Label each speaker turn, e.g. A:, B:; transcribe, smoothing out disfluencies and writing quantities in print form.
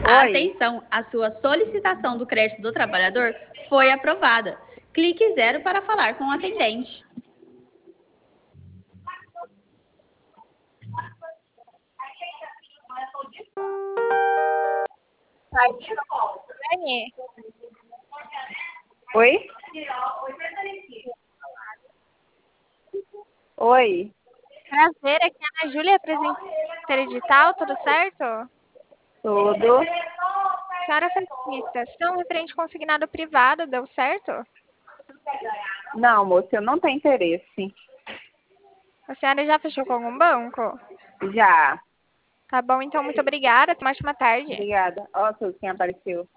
A: Oi,
B: Atenção, a sua solicitação do crédito do trabalhador foi aprovada. Clique 0 para falar com o atendente.
C: Dani,
A: oi, oi.
C: prazer, aqui é a Ana Júlia, representante digital, tudo certo?
A: Tudo?
C: Senhora fez solicitação referente consignado privado, deu certo?
A: Não, moço, eu não tenho interesse.
C: A senhora já fechou com algum banco?
A: Já.
C: Tá bom, então muito obrigada, tenha uma ótima tarde.
A: Obrigada. Ó, quem apareceu.